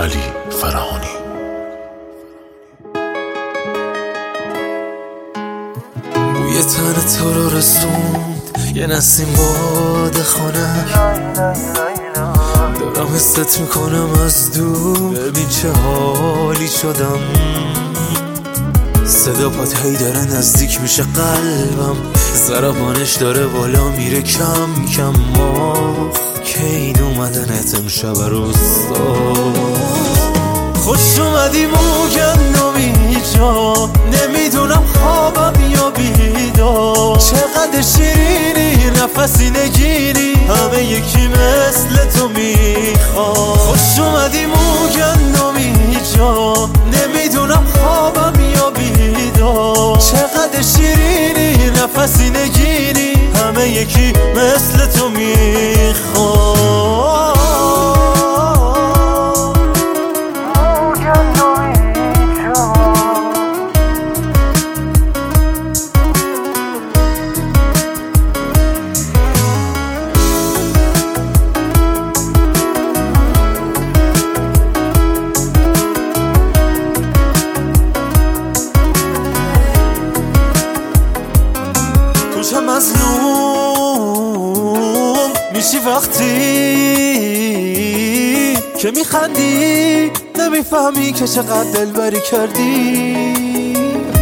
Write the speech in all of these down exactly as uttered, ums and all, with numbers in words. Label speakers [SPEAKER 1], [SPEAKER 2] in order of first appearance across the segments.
[SPEAKER 1] علی فراهانی.
[SPEAKER 2] بوی تن تو رو رسوند یه نسیم باد خانک، دارم حست میکنم از دور، ببین چه حالی شدم. صدا پات هی داره نزدیک میشه قلبم، ضربانش داره بالا میره کم کم. آخ که این اومدنت امشب روستا. خوش اومدی موگندمی جا، نمیدونم خوابم یا بیدار. چقدر شیرینی نفسی نگیری، همه یکی مثل تو میخواد. خوش اومدی موگندمی جا، نمیدونم خوابم یا بیدار. چقدر شیرینی نفسی نگیری، همه یکی مثل تو میخواد. چه مظلوم میشی وقتی که میخندی، نمیفهمی که چقدر دلبری کردی.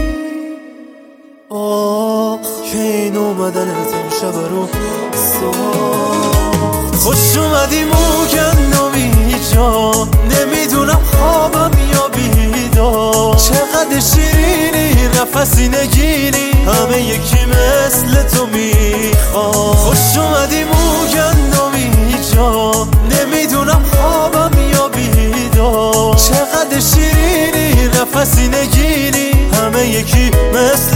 [SPEAKER 2] آه که این اومدنت امشب رو ساخت. خوش اومدی موگندمی جا، نمیدونم خوابم یا بیدار. چقدر شیرینی نفسی نگیری، همه یکی مثل تو میخواد. خوش اومدی موگندمی جا، نمیدونم خوابم یا بیدار. چقدر شیرینی نفسی نگیری، همه یکی مثل